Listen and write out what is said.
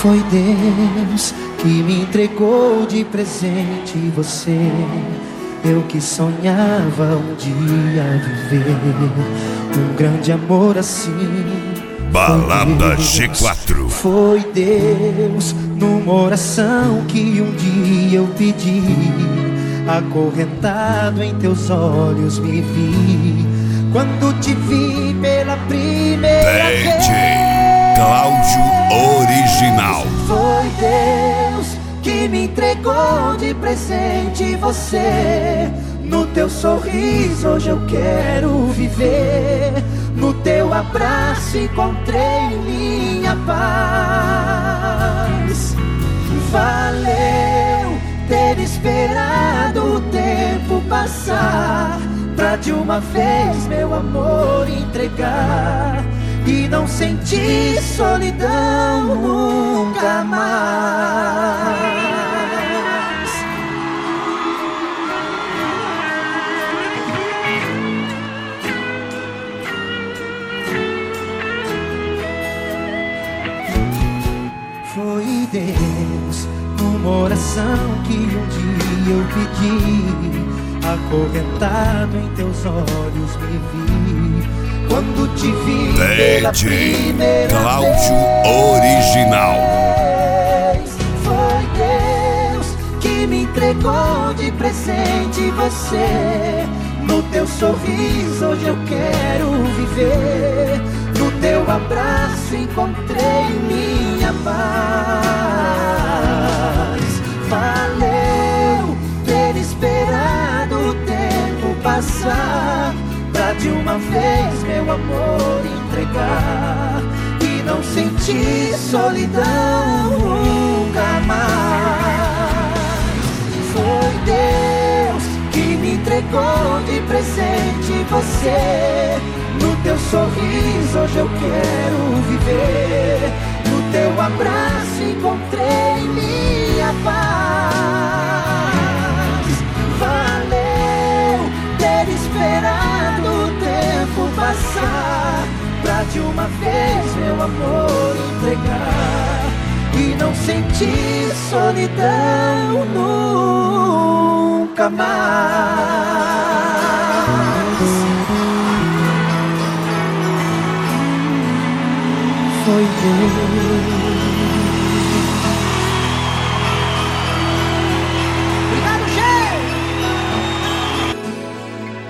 Foi Deus que me entregou de presente você. Eu que sonhava um dia viver um grande amor assim. Balada G4. Foi Deus, numa oração que um dia eu pedi, acorrentado em teus olhos me vi, quando te vi pela primeira vez. Cláudio Original. Foi Deus que me entregou de presente você. No teu sorriso hoje eu quero viver, no teu abraço encontrei minha paz. Valeu ter esperado o tempo passar, pra de uma vez meu amor entregar e não sentir solidão nunca mais. Foi Deus, numa oração que um dia eu pedi, acorrentado em teus olhos me vi, quando te vi pela primeira Cláudio vez. Original. Foi Deus que me entregou de presente você. No teu sorriso hoje eu quero viver, no teu abraço encontrei minha paz. Valeu ter esperado o tempo passar, pra de uma vez meu amor entregar e não sentir solidão nunca mais. Foi Deus que me entregou de presente você. No teu sorriso hoje eu quero viver, no teu abraço encontrei minha paz. Valeu ter esperado o tempo passar, pra de uma vez meu amor entregar e não sentir solidão nunca mais. Foi Deus.